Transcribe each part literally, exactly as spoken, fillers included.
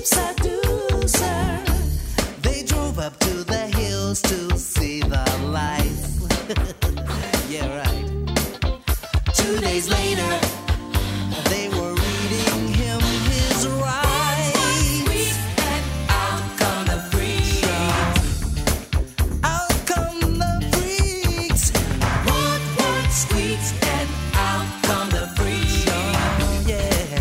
seducer. They drove up to the hills to see the lights. Yeah, right. Two days later, they were reading him his rights. And out come the freaks. Out come the freaks. What, what squeaks? And out come the freaks. Oh, yeah.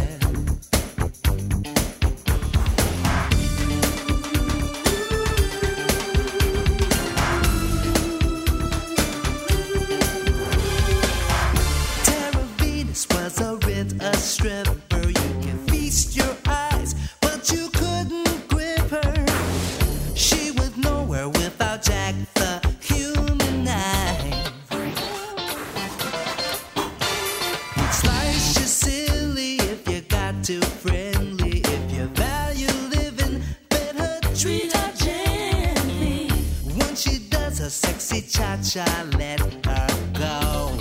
Tara Venus was a rent a stripper. You can feast your eyes, but you couldn't grip her. She was nowhere without Jack the human knife. He'd slice you silly if you got too friendly. If you value living, better treat her gently. When she does her sexy cha-cha, let her go.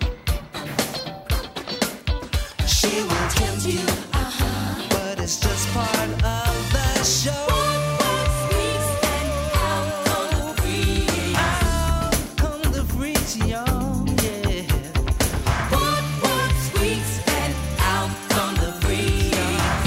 She will tempt you, uh-huh, but it's just part of the show. What squeaks and out come the freaks. Out come the freaks, yo, yeah. What, what squeaks and out come the freaks,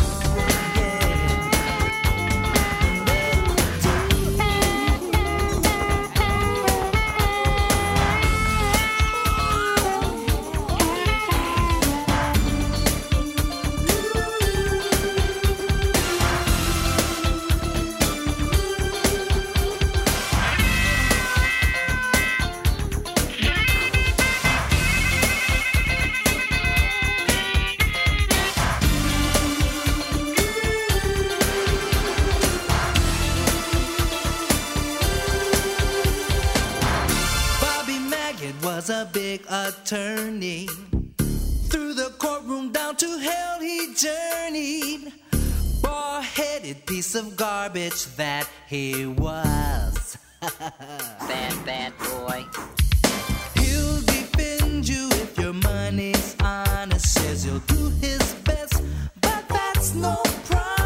Bobby Maggot was a big attorney. Through the courtroom down to hell he journeyed. Bald-headed piece of garbage that he was. Bad, bad boy. He'll defend you if your money's honest. Says he'll do his best, but that's no promise.